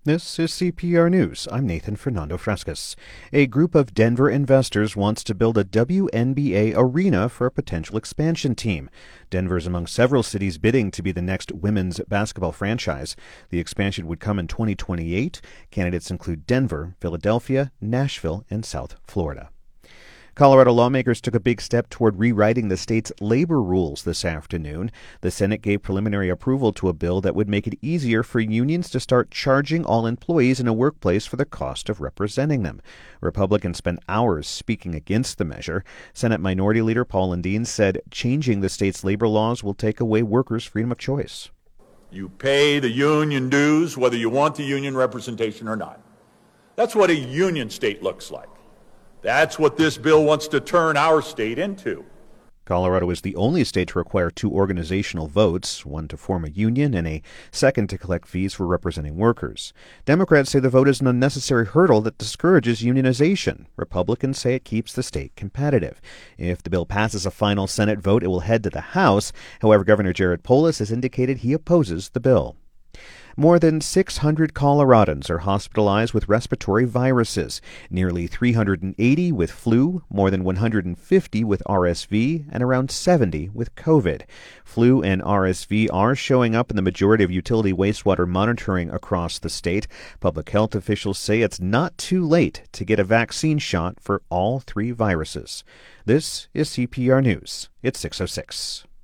This is CPR News. I'm Nathan Fernando Frescas. A group of Denver investors wants to build a WNBA arena for a potential expansion team. Denver is among several cities bidding to be the next women's basketball franchise. The expansion would come in 2028. Candidates include Denver, Philadelphia, Nashville, and South Florida. Colorado lawmakers took a big step toward rewriting the state's labor rules this afternoon. The Senate gave preliminary approval to a bill that would make it easier for unions to start charging all employees in a workplace for the cost of representing them. Republicans spent hours speaking against the measure. Senate Minority Leader Paul Lundeen said changing the state's labor laws will take away workers' freedom of choice. You pay the union dues whether you want the union representation or not. That's what a union state looks like. That's what this bill wants to turn our state into. Colorado is the only state to require two organizational votes, one to form a union and a second to collect fees for representing workers. Democrats say the vote is an unnecessary hurdle that discourages unionization. Republicans say it keeps the state competitive. If the bill passes a final Senate vote, it will head to the House. However, Governor Jared Polis has indicated he opposes the bill. More than 600 Coloradans are hospitalized with respiratory viruses, nearly 380 with flu, more than 150 with RSV, and around 70 with COVID. Flu and RSV are showing up in the majority of utility wastewater monitoring across the state. Public health officials say it's not too late to get a vaccine shot for all three viruses. This is CPR News. It's 6:06.